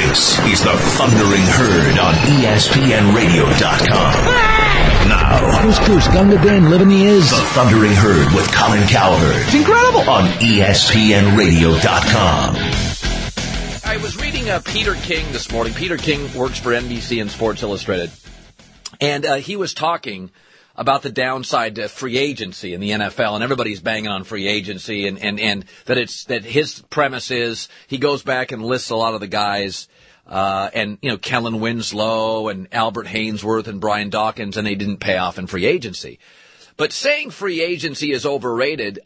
This is the Thundering Herd on ESPNRadio.com. Now, here's Bruce Gungadin living the is. The Thundering Herd with Colin Cowherd. It's incredible. On ESPNRadio.com. I was reading Peter King this morning. Peter King works for NBC and Sports Illustrated. And he was talking about the downside to free agency in the NFL, and everybody's banging on free agency, and that his premise is he goes back and lists a lot of the guys, and Kellen Winslow and Albert Haynesworth and Brian Dawkins, and they didn't pay off in free agency. But saying free agency is overrated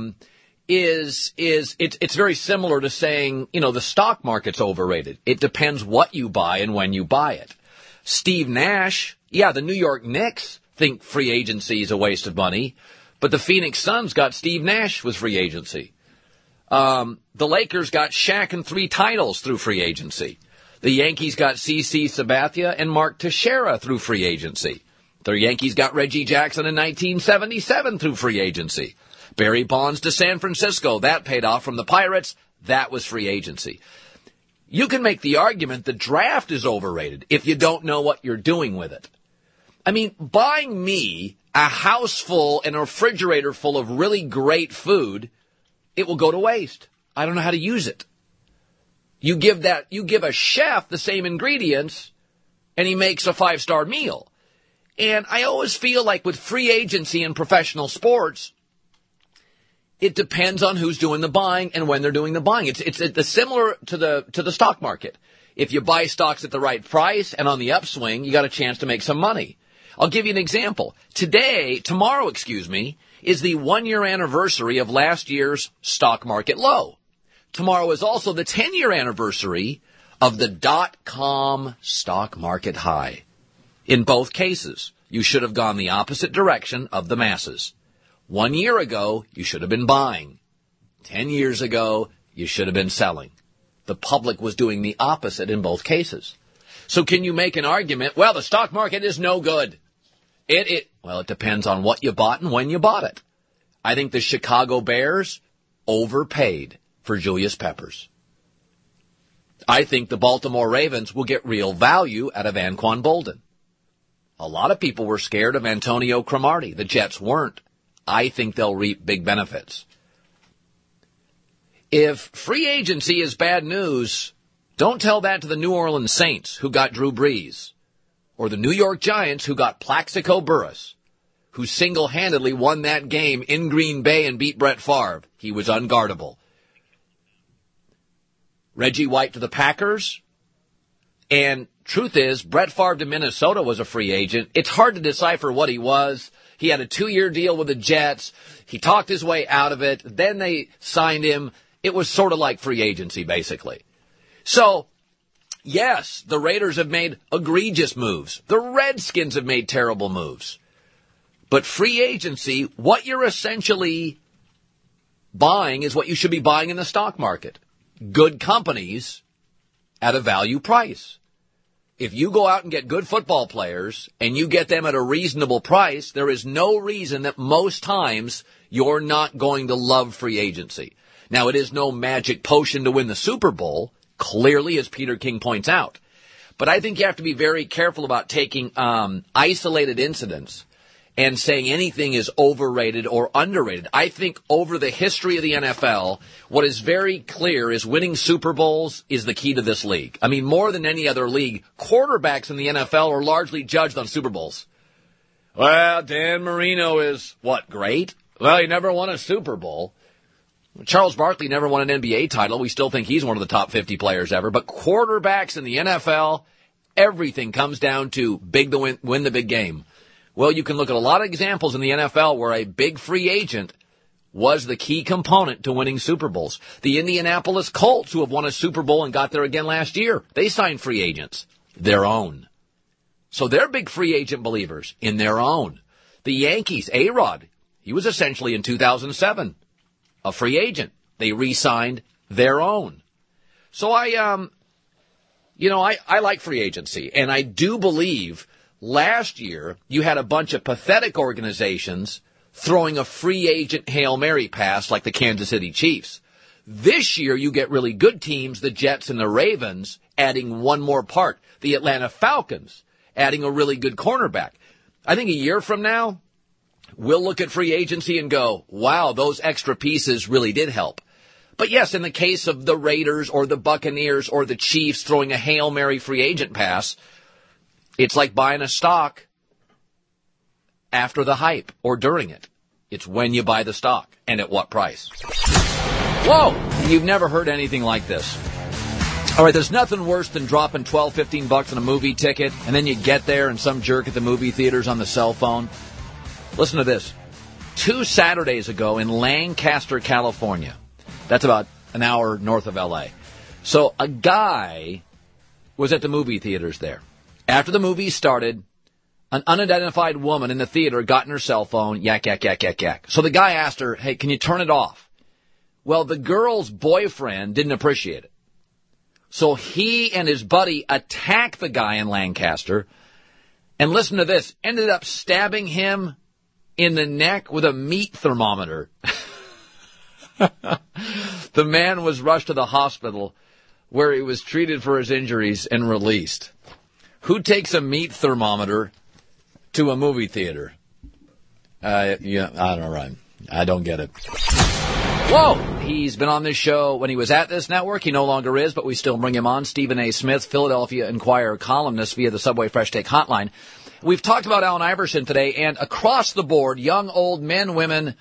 it's very similar to saying the stock market's overrated. It depends what you buy and when you buy it. Steve Nash, the New York Knicks think free agency is a waste of money, but the Phoenix Suns got Steve Nash with free agency. The Lakers got Shaq and 3 titles through free agency. The Yankees got CC Sabathia and Mark Teixeira through free agency. The Yankees got Reggie Jackson in 1977 through free agency. Barry Bonds to San Francisco, that paid off from the Pirates. That was free agency. You can make the argument the draft is overrated if you don't know what you're doing with it. I mean, buying me a house full and a refrigerator full of really great food, it will go to waste. I don't know how to use it. You give a chef the same ingredients and he makes a 5-star meal. And I always feel like with free agency in professional sports, it depends on who's doing the buying and when they're doing the buying. It's similar to the stock market. If you buy stocks at the right price and on the upswing, you got a chance to make some money. I'll give you an example. Tomorrow, is the 1-year anniversary of last year's stock market low. Tomorrow is also the 10-year anniversary of the .com stock market high. In both cases, you should have gone the opposite direction of the masses. 1 year ago, you should have been buying. 10 years ago, you should have been selling. The public was doing the opposite in both cases. So can you make an argument, well, the stock market is no good? Well, it depends on what you bought and when you bought it. I think the Chicago Bears overpaid for Julius Peppers. I think the Baltimore Ravens will get real value out of Anquan Boldin. A lot of people were scared of Antonio Cromartie. The Jets weren't. I think they'll reap big benefits. If free agency is bad news, don't tell that to the New Orleans Saints, who got Drew Brees, or the New York Giants, who got Plaxico Burress, who single-handedly won that game in Green Bay and beat Brett Favre. He was unguardable. Reggie White to the Packers. And truth is, Brett Favre to Minnesota was a free agent. It's hard to decipher what he was. He had a 2-year deal with the Jets. He talked his way out of it. Then they signed him. It was sort of like free agency, basically. So, yes, the Raiders have made egregious moves. The Redskins have made terrible moves. But free agency, what you're essentially buying is what you should be buying in the stock market. Good companies at a value price. If you go out and get good football players and you get them at a reasonable price, there is no reason that most times you're not going to love free agency. Now, it is no magic potion to win the Super Bowl, clearly, as Peter King points out. But I think you have to be very careful about taking isolated incidents and saying anything is overrated or underrated. I think over the history of the NFL, what is very clear is winning Super Bowls is the key to this league. I mean, more than any other league, quarterbacks in the NFL are largely judged on Super Bowls. Well, Dan Marino is, great? Well, he never won a Super Bowl. Charles Barkley never won an NBA title. We still think he's one of the top 50 players ever. But quarterbacks in the NFL, everything comes down to win the big game. Well, you can look at a lot of examples in the NFL where a big free agent was the key component to winning Super Bowls. The Indianapolis Colts, who have won a Super Bowl and got there again last year, they signed free agents, their own. So they're big free agent believers in their own. The Yankees, A-Rod, he was essentially in 2007 a free agent. They re-signed their own. So I like free agency, and I do believe last year you had a bunch of pathetic organizations throwing a free agent Hail Mary pass like the Kansas City Chiefs. This year you get really good teams, the Jets and the Ravens, adding one more part. The Atlanta Falcons adding a really good cornerback. I think a year from now, we'll look at free agency and go, wow, those extra pieces really did help. But yes, in the case of the Raiders or the Buccaneers or the Chiefs throwing a Hail Mary free agent pass, it's like buying a stock after the hype or during it. It's when you buy the stock and at what price. Whoa! You've never heard anything like this. All right, there's nothing worse than dropping $12, $15 on a movie ticket, and then you get there and some jerk at the movie theater's on the cell phone. Listen to this. 2 Saturdays ago in Lancaster, California, that's about an hour north of L.A., so a guy was at the movie theaters there. After the movie started, an unidentified woman in the theater got in her cell phone, yak, yak, yak, yak, yak. So the guy asked her, hey, can you turn it off? Well, the girl's boyfriend didn't appreciate it. So he and his buddy attacked the guy in Lancaster, and listen to this, ended up stabbing him in the neck with a meat thermometer. The man was rushed to the hospital where he was treated for his injuries and released. Who takes a meat thermometer to a movie theater? I don't know. I don't get it. Whoa! He's been on this show when he was at this network. He no longer is, but we still bring him on. Stephen A. Smith, Philadelphia Inquirer columnist via the Subway Fresh Take hotline. We've talked about Allen Iverson today, and across the board, young, old, men, women,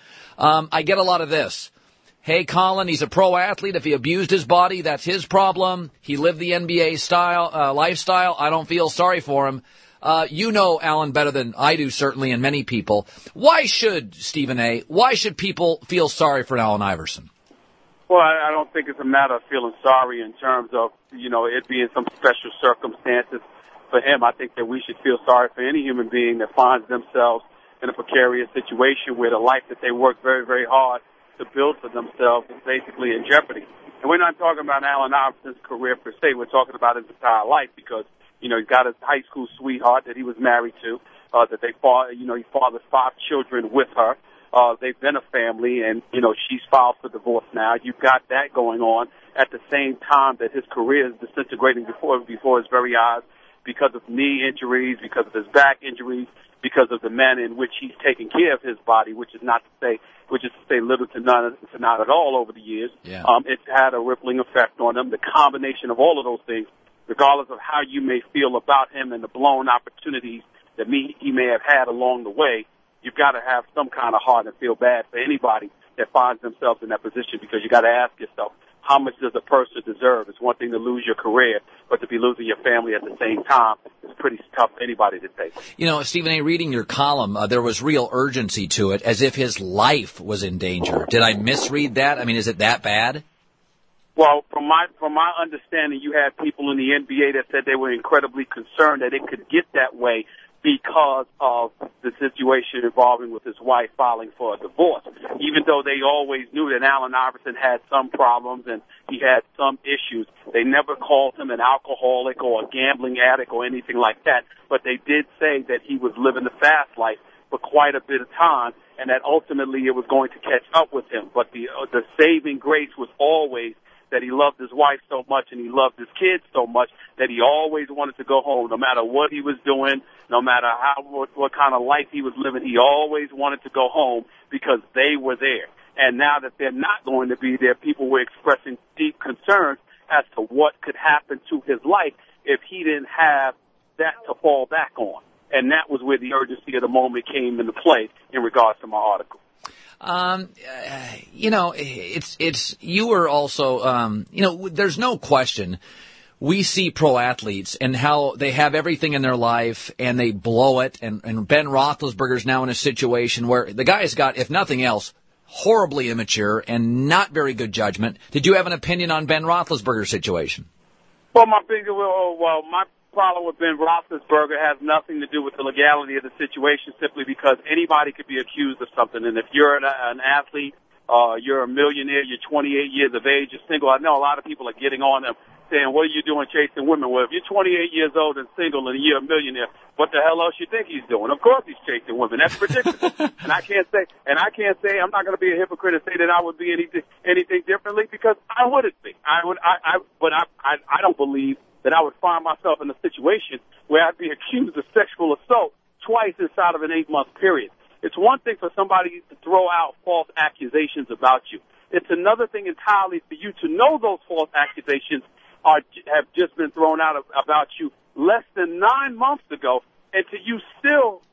I get a lot of this. Hey, Colin, he's a pro athlete. If he abused his body, that's his problem. He lived the NBA lifestyle. I don't feel sorry for him. You know Allen better than I do, certainly, and many people. Why should, Stephen A., why should people feel sorry for Allen Iverson? Well, I don't think it's a matter of feeling sorry in terms of, it being some special circumstances for him. I think that we should feel sorry for any human being that finds themselves in a precarious situation where the life that they work very, very hard to build for themselves is basically in jeopardy. And we're not talking about Allen Iverson's career per se. We're talking about his entire life because, he's got his high school sweetheart that he was married to, that he fathered 5 children with her. They've been a family, and, she's filed for divorce now. You've got that going on at the same time that his career is disintegrating before his very eyes because of knee injuries, because of his back injuries, because of the manner in which he's taking care of his body, which is to say little to not at all over the years. Yeah. It's had a rippling effect on him. The combination of all of those things, regardless of how you may feel about him and the blown opportunities that he may have had along the way, you've got to have some kind of heart and feel bad for anybody that finds themselves in that position, because you got to ask yourself, how much does a person deserve? It's one thing to lose your career, but to be losing your family at the same time is pretty tough for anybody to take. Stephen A., reading your column, there was real urgency to it, as if his life was in danger. Did I misread that? I mean, is it that bad? Well, from my understanding, you had people in the NBA that said they were incredibly concerned that it could get that way because of the situation involving with his wife filing for a divorce. Even though they always knew that Allen Iverson had some problems and he had some issues, they never called him an alcoholic or a gambling addict or anything like that. But they did say that he was living the fast life for quite a bit of time, and that ultimately it was going to catch up with him. But the saving grace was always that he loved his wife so much and he loved his kids so much that he always wanted to go home. No matter what he was doing, no matter what kind of life he was living, he always wanted to go home because they were there. And now that they're not going to be there, people were expressing deep concerns as to what could happen to his life if he didn't have that to fall back on. And that was where the urgency of the moment came into play in regards to my article. You were also, there's no question. We see pro athletes and how they have everything in their life and they blow it. And Ben Roethlisberger's now in a situation where the guy's got, if nothing else, horribly immature and not very good judgment. Did you have an opinion on Ben Roethlisberger's situation? Well, my problem with Ben Roethlisberger has nothing to do with the legality of the situation, simply because anybody could be accused of something. And if you're an athlete, you're a millionaire, you're 28 years of age, you're single, I know a lot of people are getting on them saying, what are you doing chasing women? Well, if you're 28 years old and single and you're a millionaire, what the hell else you think he's doing? Of course he's chasing women. That's ridiculous. and I can't say, I'm not going to be a hypocrite and say that I would be anything differently, because I wouldn't be. But I don't believe that I would find myself in a situation where I'd be accused of sexual assault twice inside of an 8-month period. It's one thing for somebody to throw out false accusations about you. It's another thing entirely for you to know those false accusations have just been thrown out about you less than 9 months ago, and to you still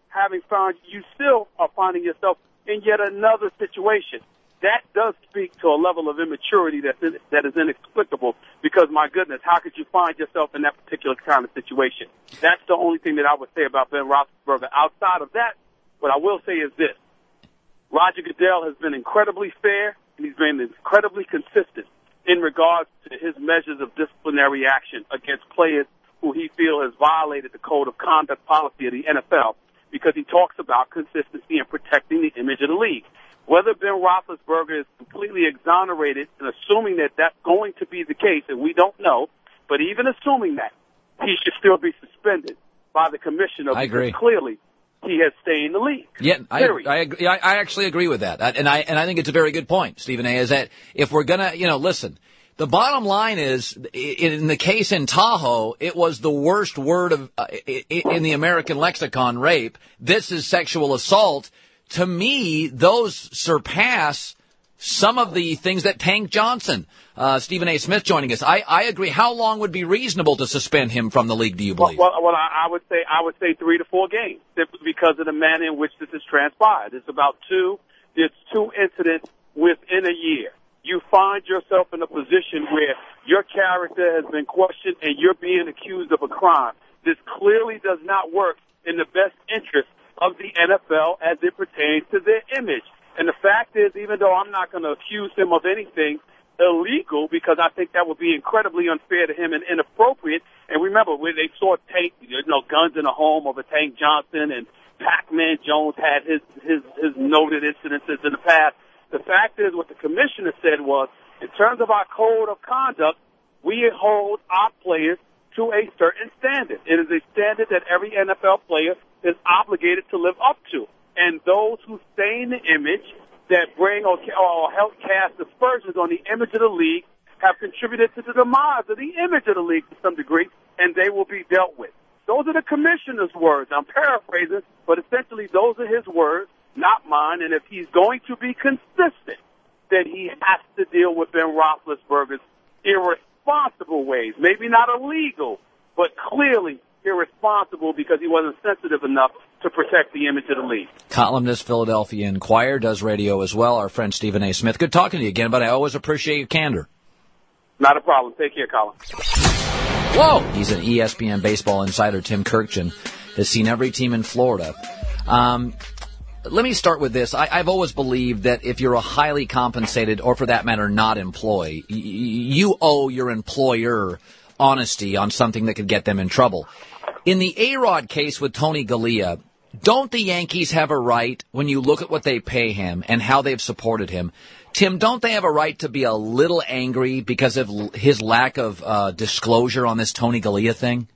are finding yourself in yet another situation. That does speak to a level of immaturity that is inexplicable, because, my goodness, how could you find yourself in that particular kind of situation? That's the only thing that I would say about Ben Roethlisberger. Outside of that, what I will say is this. Roger Goodell has been incredibly fair, and he's been incredibly consistent in regards to his measures of disciplinary action against players who he feels has violated the code of conduct policy of the NFL, because he talks about consistency and protecting the image of the league. Whether Ben Roethlisberger is completely exonerated, and assuming that that's going to be the case, and we don't know, but even assuming that, he should still be suspended by the commissioner. I agree. Because clearly, he has stayed in the league. Yeah, I actually agree with that. And I think it's a very good point, Stephen A., is that if we're gonna, listen, the bottom line is, in the case in Tahoe, it was the worst word in the American lexicon, rape. This is sexual assault. To me, those surpass some of the things that Tank Johnson, Stephen A. Smith joining us. I agree. How long would be reasonable to suspend him from the league, do you believe? Well, I would say 3 to 4 games, simply because of the manner in which this has transpired. It's two incidents within a year. You find yourself in a position where your character has been questioned and you're being accused of a crime. This clearly does not work in the best interest of the NFL as it pertains to their image. And the fact is, even though I'm not going to accuse him of anything illegal, because I think that would be incredibly unfair to him and inappropriate. And remember, when they saw guns in a home over Tank Johnson, and Pac-Man Jones had his noted incidences in the past. The fact is, what the commissioner said was, in terms of our code of conduct, we hold our players to a certain standard. It is a standard that every NFL player is obligated to live up to. And those who stain the image that bring or help cast aspersions on the image of the league have contributed to the demise of the image of the league to some degree, and they will be dealt with. Those are the commissioner's words. I'm paraphrasing, but essentially those are his words, not mine. And if he's going to be consistent, then he has to deal with Ben Roethlisberger's irresponsible ways. Maybe not illegal, but clearly irresponsible, because he wasn't sensitive enough to protect the image of the league. Columnist, Philadelphia Inquirer, does radio as well. Our friend Stephen A. Smith. Good talking to you again, but I always appreciate your candor. Not a problem. Take care, Colin. Whoa! He's an ESPN baseball insider. Tim Kirkjian has seen every team in Florida. Let me start with this. I've always believed that if you're a highly compensated, or for that matter, not employee, you owe your employer honesty on something that could get them in trouble. In the A-Rod case with Tony Galea, don't the Yankees have a right, when you look at what they pay him and how they've supported him, Tim, don't they have a right to be a little angry because of his lack of disclosure on this Tony Galea thing?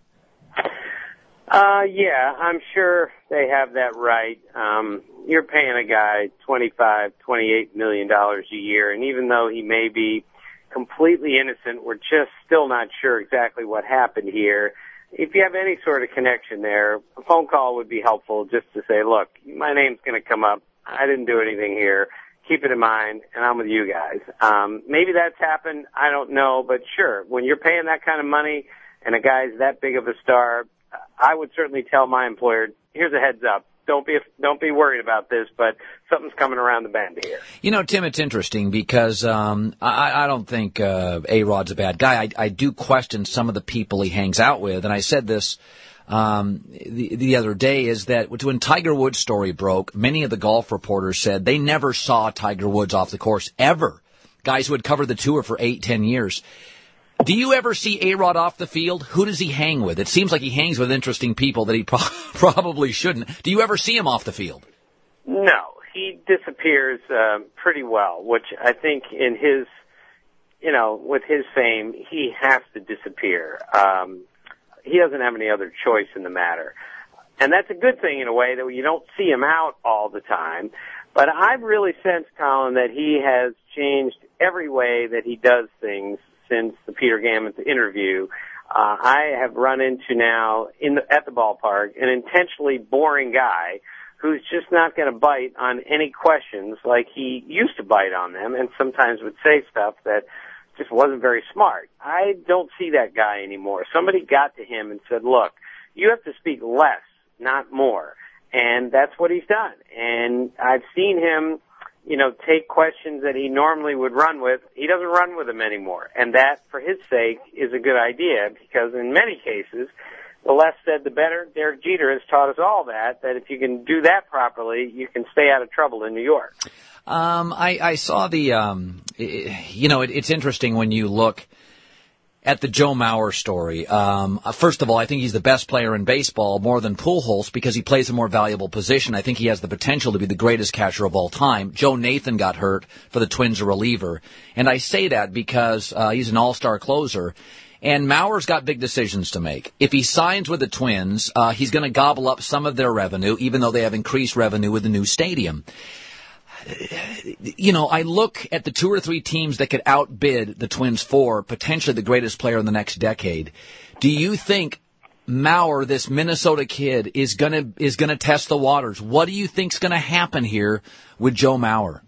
Yeah, I'm sure they have that right. You're paying a guy $28 million a year, and even though he may be completely innocent, we're just still not sure exactly what happened here. If you have any sort of connection there, a phone call would be helpful, just to say, look, my name's going to come up. I didn't do anything here. Keep it in mind, and I'm with you guys. Maybe that's happened. I don't know, but sure, when you're paying that kind of money and a guy's that big of a star, I would certainly tell my employer, here's a heads up. Don't be worried about this, but something's coming around the bend here. Tim, it's interesting because I don't think A-Rod's a bad guy. I do question some of the people he hangs out with, and I said this the other day, is that when Tiger Woods' story broke, many of the golf reporters said they never saw Tiger Woods off the course, ever. Guys who had covered the tour for 8-10 years. Do you ever see A-Rod off the field? Who does he hang with? It seems like he hangs with interesting people that he probably shouldn't. Do you ever see him off the field? No, he disappears pretty well, which I think in his, with his fame, he has to disappear. He doesn't have any other choice in the matter. And that's a good thing in a way, that you don't see him out all the time. But I've really sensed, Colin, that he has changed every way that he does things since the Peter Gammons interview. I have run into now at the ballpark an intentionally boring guy who's just not going to bite on any questions like he used to bite on them, and sometimes would say stuff that just wasn't very smart. I don't see that guy anymore. Somebody got to him and said, look, you have to speak less, not more. And that's what he's done. And I've seen him, take questions that he normally would run with. He doesn't run with them anymore. And that, for his sake, is a good idea because in many cases, the less said, the better. Derek Jeter has taught us all that if you can do that properly, you can stay out of trouble in New York. I saw it's interesting when you look at the Joe Mauer story. First of all, I think he's the best player in baseball more than Pujols because he plays a more valuable position. I think he has the potential to be the greatest catcher of all time. Joe Nathan got hurt for the Twins, a reliever. And I say that because he's an all-star closer. And Mauer's got big decisions to make. If he signs with the Twins, he's going to gobble up some of their revenue, even though they have increased revenue with the new stadium. I look at the 2 or 3 teams that could outbid the Twins for potentially the greatest player in the next decade. Do you think Mauer, this Minnesota kid, is gonna test the waters? What do you think's going to happen here with Joe Mauer?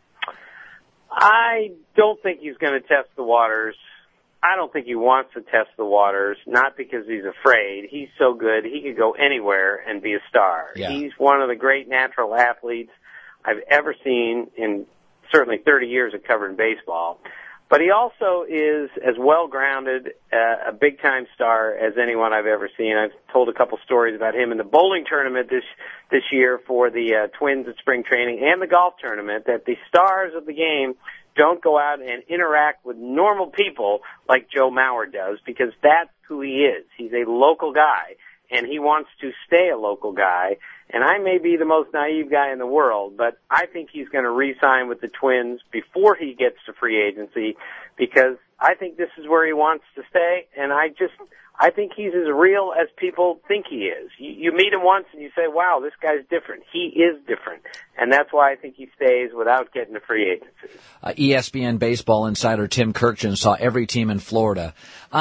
I don't think he's going to test the waters. I don't think he wants to test the waters, not because he's afraid. He's so good, he could go anywhere and be a star. Yeah. He's one of the great natural athletes I've ever seen in certainly 30 years of covering baseball. But he also is as well-grounded, a big-time star as anyone I've ever seen. I've told a couple stories about him in the bowling tournament this year for the Twins at spring training and the golf tournament, that the stars of the game don't go out and interact with normal people like Joe Mauer does, because that's who he is. He's a local guy, and he wants to stay a local guy. And I may be the most naive guy in the world, but I think he's going to re-sign with the Twins before he gets to free agency, because I think this is where he wants to stay, and I think he's as real as people think he is. You meet him once and you say, wow, this guy's different. He is different. And that's why I think he stays without getting to free agency. ESPN baseball insider Tim Kirkjian saw every team in Florida.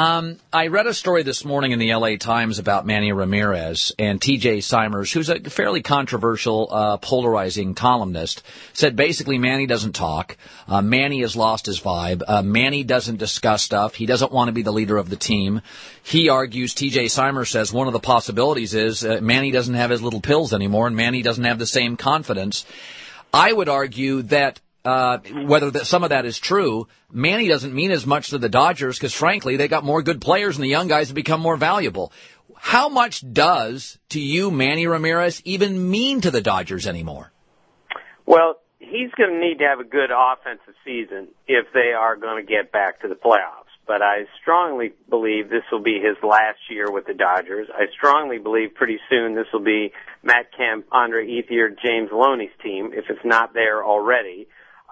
I read a story this morning in the LA Times about Manny Ramirez, and TJ Simers, who's a fairly controversial, polarizing columnist, said basically Manny doesn't talk. Manny has lost his vibe. Manny doesn't discuss stuff. He doesn't want to be the leader of the team. He argues, TJ Simers says, one of the possibilities is Manny doesn't have his little pills anymore, and Manny doesn't have the same confidence. I would argue that some of that is true, Manny doesn't mean as much to the Dodgers because, frankly, they got more good players and the young guys have become more valuable. How much does, to you, Manny Ramirez, even mean to the Dodgers anymore? Well, he's going to need to have a good offensive season if they are going to get back to the playoffs. But I strongly believe this will be his last year with the Dodgers. I strongly believe pretty soon this will be Matt Kemp, Andre Ethier, James Loney's team, if it's not there already.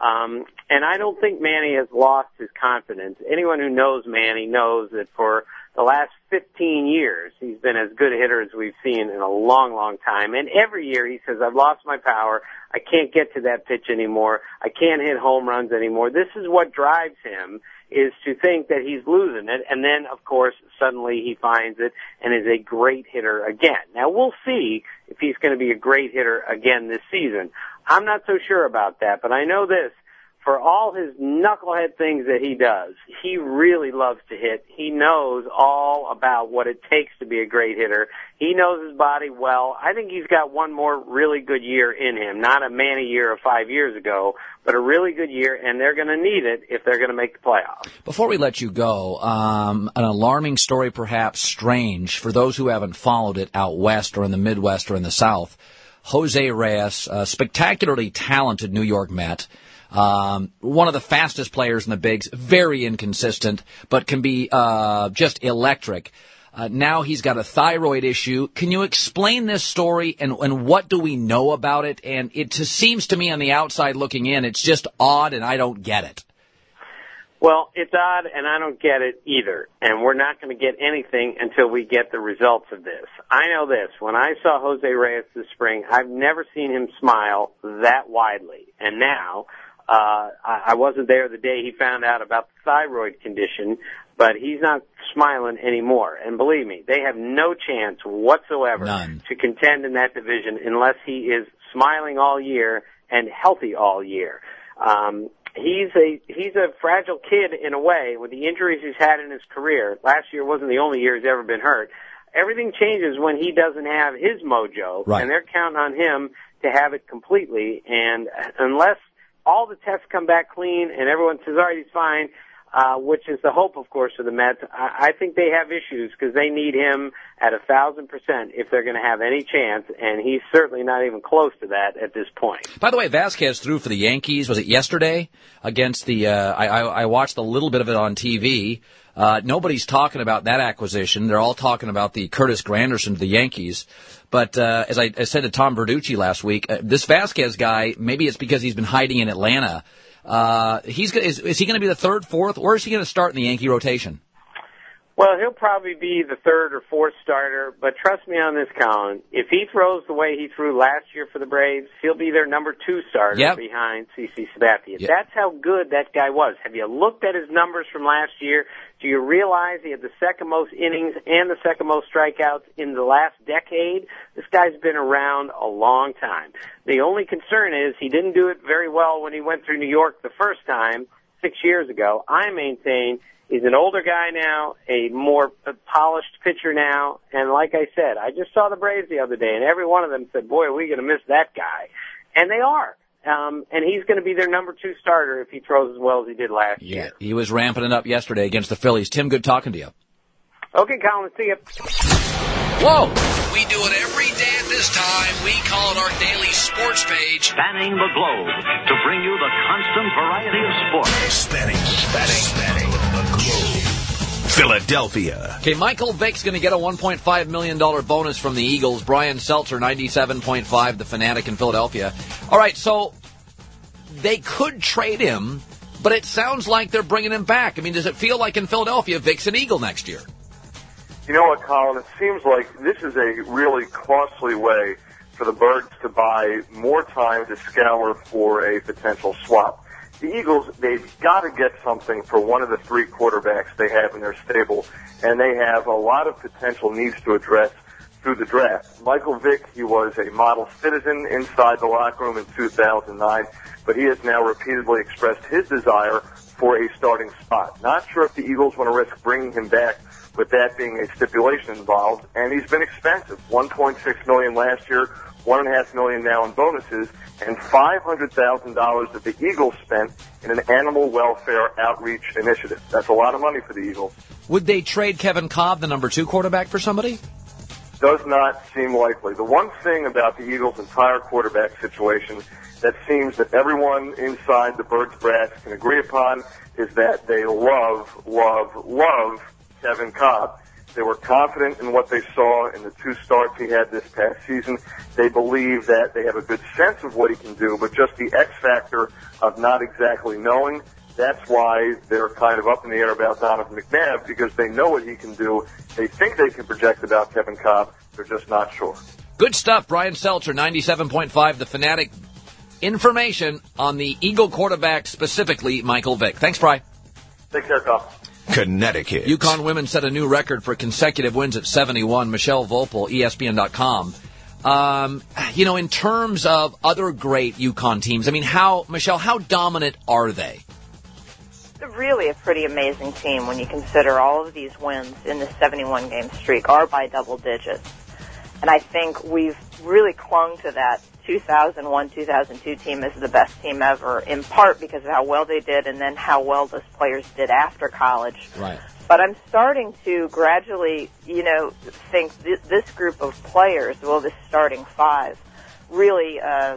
And I don't think Manny has lost his confidence. Anyone who knows Manny knows that for the last 15 years, he's been as good a hitter as we've seen in a long, long time. And every year he says, I've lost my power. I can't get to that pitch anymore. I can't hit home runs anymore. This is what drives him, is to think that he's losing it. And then, of course, suddenly he finds it and is a great hitter again. Now, we'll see if he's going to be a great hitter again this season. I'm not so sure about that, but I know this. For all his knucklehead things that he does, he really loves to hit. He knows all about what it takes to be a great hitter. He knows his body well. I think he's got one more really good year in him. Not a Manny year of 5 years ago, but a really good year, and they're going to need it if they're going to make the playoffs. Before we let you go, an alarming story, perhaps strange, for those who haven't followed it out west or in the Midwest or in the South. Jose Reyes, a spectacularly talented New York Met, one of the fastest players in the bigs, very inconsistent, but can be just electric. Now he's got a thyroid issue. Can you explain this story and what do we know about it? And it just seems to me on the outside looking in, it's just odd and I don't get it. Well, it's odd and I don't get it either. And we're not going to get anything until we get the results of this. I know this. When I saw Jose Reyes this spring, I've never seen him smile that widely. And now, I wasn't there the day he found out about the thyroid condition, but he's not smiling anymore. And believe me, they have no chance whatsoever to contend in that division unless he is smiling all year and healthy all year. He's a fragile kid in a way with the injuries he's had in his career. Last year wasn't the only year he's ever been hurt. Everything changes when he doesn't have his mojo, and they're counting on him to have it completely. And unless all the tests come back clean and everyone says, all right, he's fine, which is the hope, of course, for the Mets, I think they have issues because they need him at 1,000% if they're going to have any chance, and he's certainly not even close to that at this point. By the way, Vasquez threw for the Yankees, was it yesterday, against the, I watched a little bit of it on TV. Nobody's talking about that acquisition. They're all talking about the Curtis Granderson to the Yankees. But as I said to Tom Verducci last week, this Vasquez guy, maybe it's because he's been hiding in Atlanta. Is he going to be the third, fourth, or is he going to start in the Yankee rotation? Well, he'll probably be the third or fourth starter, but trust me on this, Colin. If he throws the way he threw last year for the Braves, he'll be their number 2 starter behind CC Sabathia. That's how good that guy was. Have you looked at his numbers from last year? Do you realize he had the second most innings and the second most strikeouts in the last decade? This guy's been around a long time. The only concern is he didn't do it very well when he went through New York the first time 6 years ago. I maintain he's an older guy now, a more polished pitcher now, and like I said, I just saw the Braves the other day, and every one of them said, boy, are we going to miss that guy. And they are. And he's going to be their number 2 starter if he throws as well as he did last year. He was ramping it up yesterday against the Phillies. Tim, good talking to you. Okay, Colin, see you. Whoa! We do it every day at this time. We call it our daily sports page. Spanning the globe to bring you the constant variety of sports. Spanning the globe. Philadelphia. Okay, Michael Vick's going to get a $1.5 million bonus from the Eagles. Brian Seltzer, 97.5, the Fanatic in Philadelphia. All right, so they could trade him, but it sounds like they're bringing him back. I mean, does it feel like in Philadelphia, Vick's an Eagle next year? You know what, Colin? It seems like this is a really costly way for the Birds to buy more time to scour for a potential swap. The Eagles, they've got to get something for one of the 3 quarterbacks they have in their stable, and they have a lot of potential needs to address through the draft. Michael Vick, he was a model citizen inside the locker room in 2009, but he has now repeatedly expressed his desire for a starting spot. Not sure if the Eagles want to risk bringing him back with that being a stipulation involved, and he's been expensive. $1.6 million last year, $1.5 million now in bonuses, and $500,000 that the Eagles spent in an animal welfare outreach initiative. That's a lot of money for the Eagles. Would they trade Kevin Cobb, the number 2 quarterback, for somebody? Does not seem likely. The one thing about the Eagles' entire quarterback situation that seems that everyone inside the Birds brass can agree upon is that they love Kevin Cobb. They were confident in what they saw in the 2 starts he had this past season. They believe that they have a good sense of what he can do, but just the X factor of not exactly knowing, that's why they're kind of up in the air about Donovan McNabb, because they know what he can do. They think they can project about Kevin Cobb. They're just not sure. Good stuff. Brian Seltzer, 97.5, the Fanatic. Information on the Eagle quarterback, specifically Michael Vick. Thanks, Bri. Take care, Cobb. Connecticut. UConn women set a new record for consecutive wins at 71. Michelle Vopel, ESPN.com. In terms of other great UConn teams, I mean, Michelle, how dominant are they? They're really a pretty amazing team when you consider all of these wins in the 71-game streak are by double digits. And I think we've really clung to that 2001-2002 team as the best team ever, in part because of how well they did and then how well those players did after college. Right. But I'm starting to gradually, think this group of players, this starting 5, really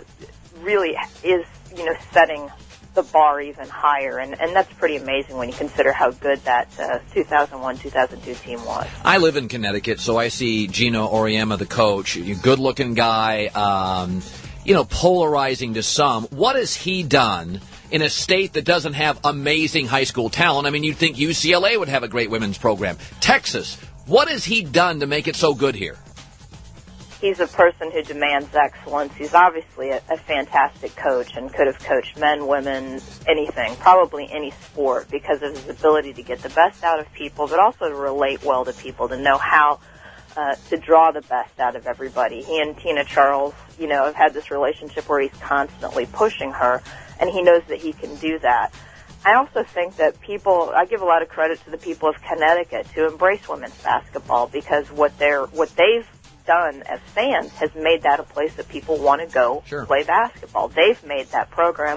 is, setting the bar even higher, and that's pretty amazing when you consider how good that 2001-2002 team was. I live in Connecticut, so I see Gino Auriemma, the coach, a good-looking guy, polarizing to some. What has he done in a state that doesn't have amazing high school talent? I mean, you'd think UCLA would have a great women's program. Texas, what has he done to make it so good here? he's a person who demands excellence. He's obviously a fantastic coach and could have coached men, women, anything, probably any sport, because of his ability to get the best out of people, but also to relate well to people, to know how to draw the best out of everybody. He and Tina Charles, have had this relationship where he's constantly pushing her, and he knows that he can do that. I also think that I give a lot of credit to the people of Connecticut to embrace women's basketball, because what they've done as fans has made that a place that people want to go play basketball. They've made that program,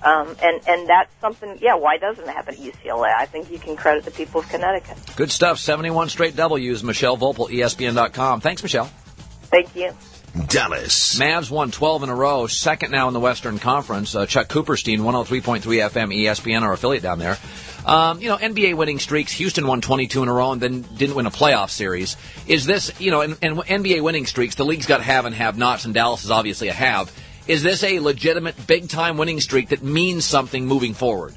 and that's something, why doesn't it happen at UCLA? I think you can credit the people of Connecticut. Good stuff. 71 straight W's. Michelle Volpel, ESPN.com. Thanks, Michelle. Thank you. Dallas. Mavs won 12 in a row, second now in the Western Conference. Chuck Cooperstein, 103.3 FM, ESPN, our affiliate down there. NBA winning streaks. Houston won 22 in a row and then didn't win a playoff series. Is this, in NBA winning streaks, the league's got have and have-nots, and Dallas is obviously a have. Is this a legitimate big-time winning streak that means something moving forward?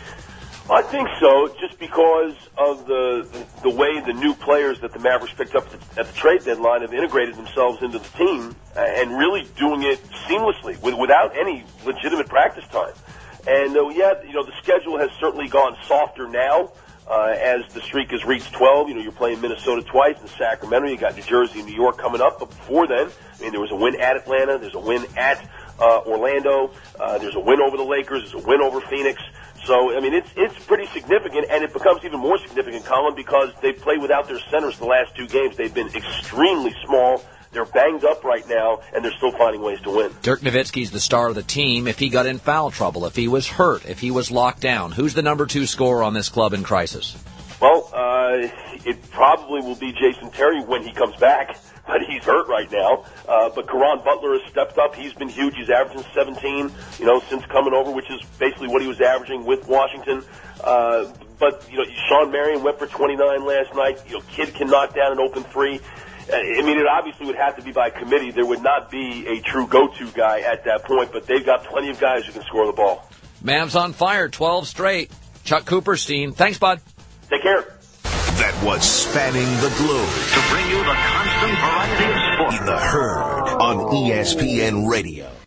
I think so, just because of the way the new players that the Mavericks picked up at the trade deadline have integrated themselves into the team and really doing it seamlessly without any legitimate practice time. And the schedule has certainly gone softer now as the streak has reached 12. You're playing Minnesota twice and Sacramento. You got New Jersey and New York coming up. But before then, there was a win at Atlanta. There's a win at Orlando. There's a win over the Lakers. There's a win over Phoenix. So, it's pretty significant, and it becomes even more significant, Colin, because they play without their centers the last two games. They've been extremely small. They're banged up right now, and they're still finding ways to win. Dirk Nowitzki's the star of the team. If he got in foul trouble, if he was hurt, if he was locked down, who's the number 2 scorer on this club in crisis? Well, it probably will be Jason Terry when he comes back, but he's hurt right now. But Caron Butler has stepped up. He's been huge. He's averaging 17, since coming over, which is basically what he was averaging with Washington. But Sean Marion went for 29 last night. Kid can knock down an open three. It obviously would have to be by committee. There would not be a true go-to guy at that point, but they've got plenty of guys who can score the ball. Mavs on fire, 12 straight. Chuck Cooperstein. Thanks, bud. Take care. That was Spanning the Globe. To bring you the constant variety of sport. The Herd on ESPN Radio.